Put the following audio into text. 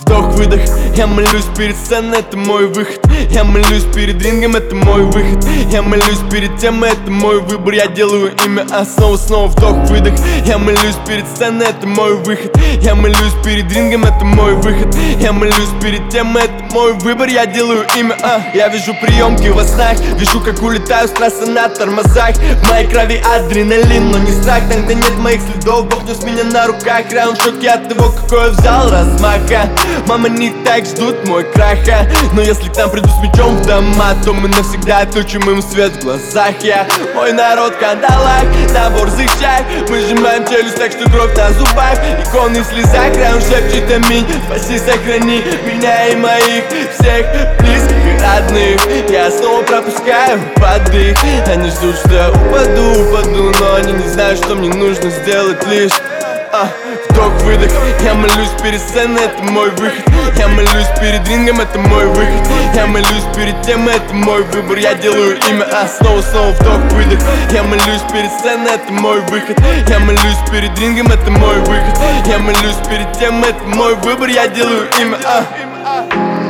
вдох-выдох. Я молюсь перед сценой, это мой выход. Я молюсь перед рингом, это мой выход. Я молюсь перед темой, это мой выбор. Я делаю имя, а снова вдох-выдох. Я молюсь перед сценой, это мой выход. Я молюсь перед рингом, это мой выход. Я молюсь перед темой, это мой выбор. Я делаю имя, Я вижу приемки во снах, вижу, как улетаю с трассы на тормозах. В моей крови адреналин, но не страх. Там, где нет моих следов, Бог нес меня на руках. Раунд в шоке от того, какой я взял размаха. Мама не так ждут мой краха. Но если к нам придут с мечом в дома, то мы навсегда отключим им свет в глазах. Мой народ в кандалах, на борзых шаг. Мы сжимаем челюсть так, что кровь на зубах. Иконы в слезах, раунд шепчет аминь. Спаси, сохрани меня и моих всех близких и родных. Я снова пропускаю подых. Они ждут, что я упаду, но они не знают, что мне нужно сделать лишь вдох-выдох. Я молюсь перед сценой, это мой выход. Я молюсь перед рингом, это мой выход. Я молюсь перед темой, это мой выбор. Я делаю имя, снова вдох-выдох. Я молюсь перед сценой, это мой выход. Я молюсь перед рингом, это мой выход. Я молюсь перед темой, это мой выбор. Я делаю имя,